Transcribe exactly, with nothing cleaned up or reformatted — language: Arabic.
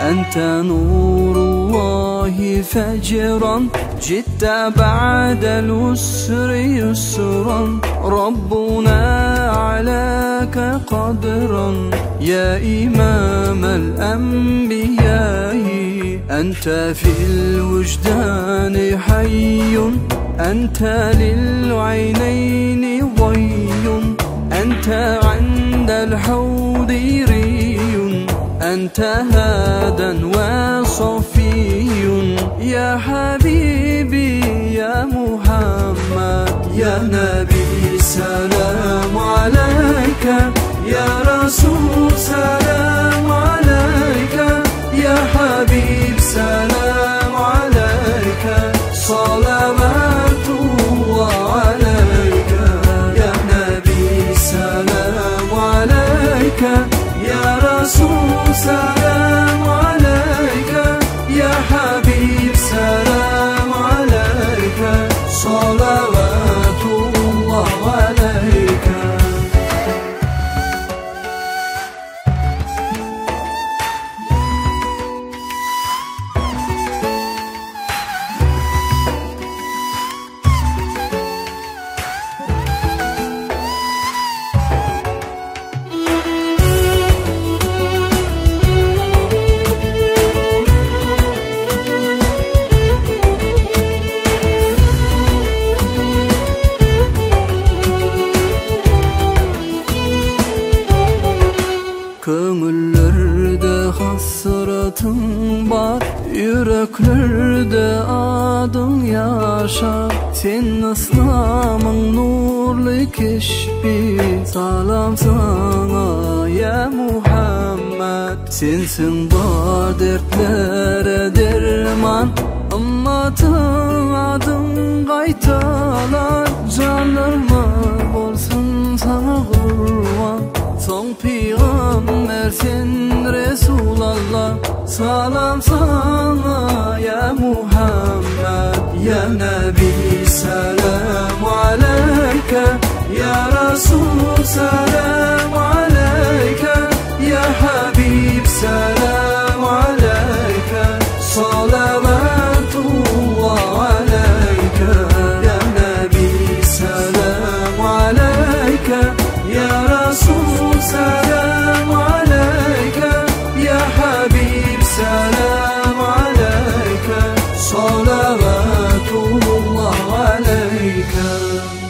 أنت نور الله فجرا، جئت بعد العسر يسرا، ربنا علاك قدرا يا إمام الأنبياء. أنت في الوجدان حي، أنت للعينين ضي، أنت عند الحوض ري، أنت هادى وصفي يا حبيبي يا محمد يا نبي سلام عليك، يا رسول سلام عليك، يا حبيب سلام عليك، صلوات الله عليك يا نبي سلام عليك، يا رسول سلام عليك، يا حبيب سلام عليك، صلوات الله عليك. Köngüllerde hasratın var, yüreklerde adın yaşar. Sen İslam'ın nurlu keşfi, salam sana ya Muhammed. Sensin var dertlere derman, ümmetin adın kaytalar. Canlarıma bolsun sana kurban, son peygamber sen Resulallah. Salam sana ya Muhammed ya Nebi selam aleyke, ya Resul selam aleyke, ya Habib selam aleyke, salavatullah aleyke ya Nebi selam aleyke, ya Resul selam aleyke, ya Habib selam aleyke, salavatullah aleyke.